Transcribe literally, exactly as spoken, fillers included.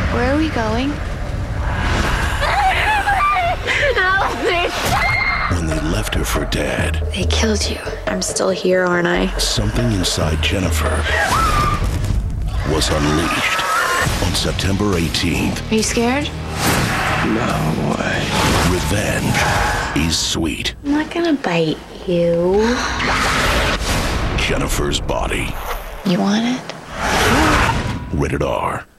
Where are we going? Help me! When they left her for dead, They killed you. I'm still here, aren't I? something inside Jennifer was unleashed on September eighteenth. Are you scared? No way. Revenge is sweet. I'm not gonna bite you. Jennifer's Body. You want it? Rated R.